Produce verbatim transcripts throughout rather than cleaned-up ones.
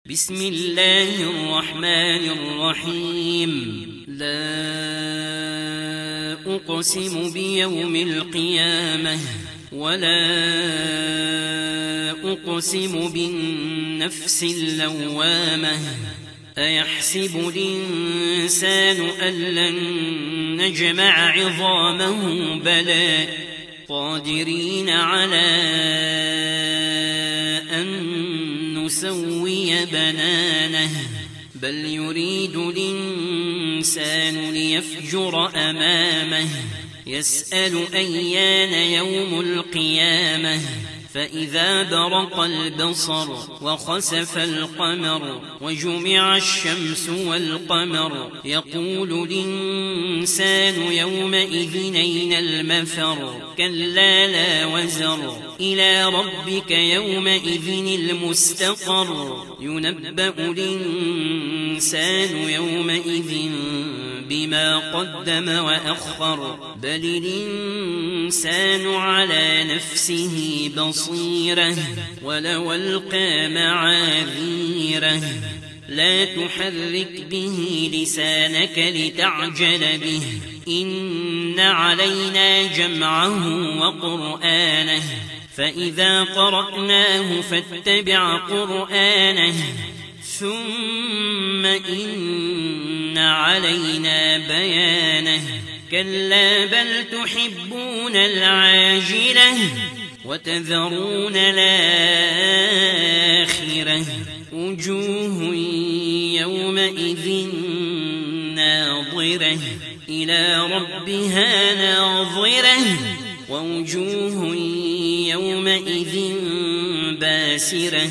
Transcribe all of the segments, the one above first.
بسم الله الرحمن الرحيم. لا أقسم بيوم القيامة ولا أقسم بالنفس اللوامة. أيحسب الإنسان أن لن نجمع عظامه بلى قادرين على أن نسوي بنانه بل يريد الإنسان ليفجر أمامه يسأل أيان يوم القيامة. فإذا برق البصر وخسف القمر وجمع الشمس والقمر يقول الإنسان يومئذ أين المفر. كلا لا وزر إلى ربك يومئذ المستقر. ينبأ الإنسان يومئذ بما قدم وأخر بل الإنسان على نفسه بصيرة ولو ألقى معاذيره. لا تحرك به لسانك لتعجل به إن علينا جمعه وقرآنه فإذا قرأناه فاتبع قرآنه ثم إن علينا بيانه. كلا بل تحبون العاجلة وتذرون الآخرة. وجوه يومئذ ناظرة إلى ربها ناظرة ووجوه يومئذ باسرة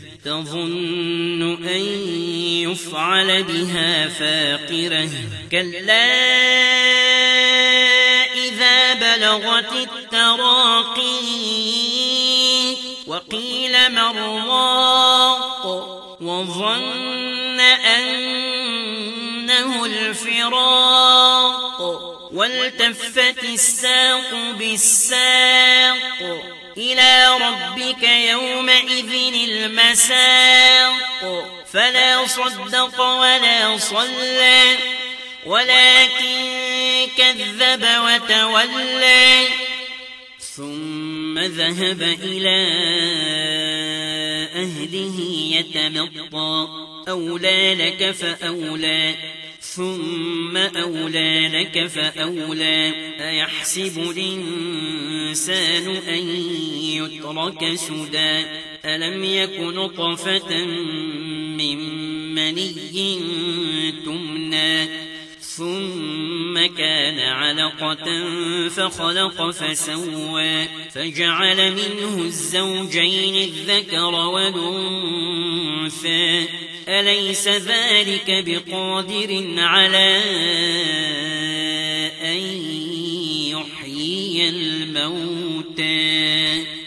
تظن أن يفعل بها فاقرة. كلا إذا بلغت التراقي وقيل من راق وظن أنه الفراق والتفت الساق بالساق إلى ربك يومئذ المساق. فلا صدق ولا صلى ولكن كذب وتولى ثم ذهب إلى أهله يتمطى. أولى لك فأولى ثم أولى لك فأولى. أيحسب الإنسان أن يترك سدى ألم يك نطفة من مني تمنى ثم كان علقة فخلق فسوى فجعل منه الزوجين الذكر والأنثى. أليس ذلك بقادر على أن يحيي الموتى.